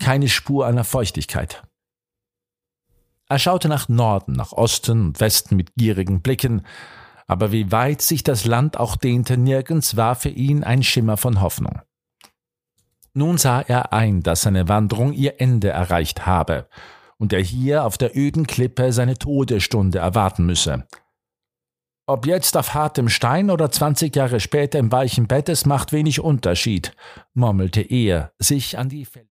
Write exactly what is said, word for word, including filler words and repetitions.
keine Spur einer Feuchtigkeit. Er schaute nach Norden, nach Osten und Westen mit gierigen Blicken, aber wie weit sich das Land auch dehnte, nirgends war für ihn ein Schimmer von Hoffnung. Nun sah er ein, dass seine Wanderung ihr Ende erreicht habe und er hier auf der öden Klippe seine Todesstunde erwarten müsse. Ob jetzt auf hartem Stein oder zwanzig Jahre später im weichen Bett, es macht wenig Unterschied, murmelte er sich an die Fell-